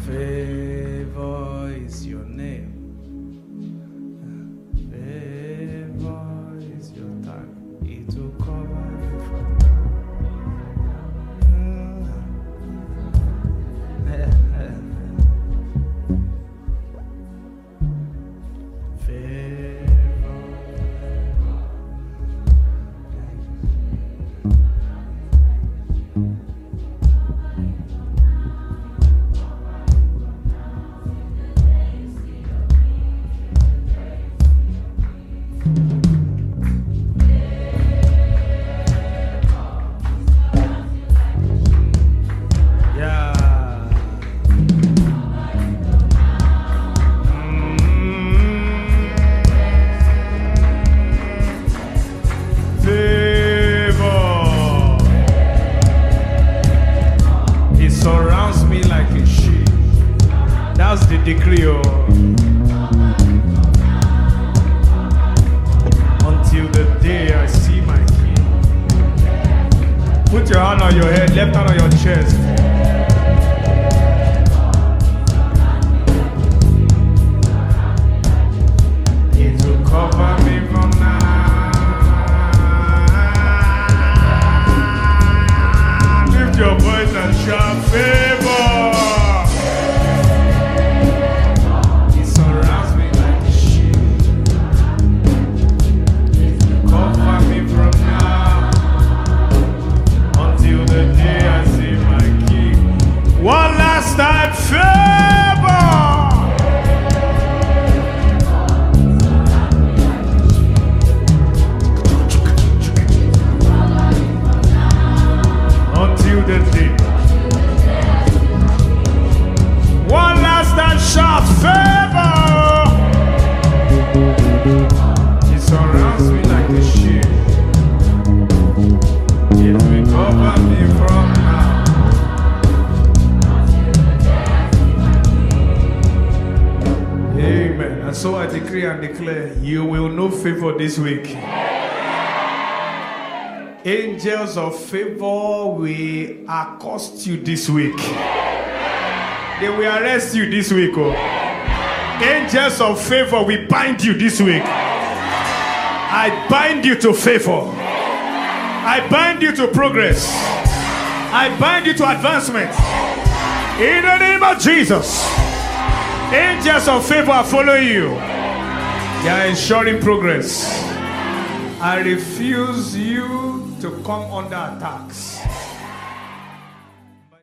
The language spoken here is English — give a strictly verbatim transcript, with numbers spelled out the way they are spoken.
Favor is your name. Favor is your tag. It will cover you from decree, oh. Until the day I see my King. Put your hand on your head, left hand on your chest. It will cover me from now. Lift your voice and shout favor. One last time, favor. Until the day. One last time, shout favor. It surrounds me like a shield. It will cover me from now. Amen. And so I decree and declare, you will know favor this week. Angels of favor will accost you this week. They will arrest you this week. Oh. Angels of favor will bind you this week. I bind you to favor. I bind you to progress. I bind you to advancement. In the name of Jesus. Angels of favor are following you. They are ensuring progress. I refuse you to come under attacks.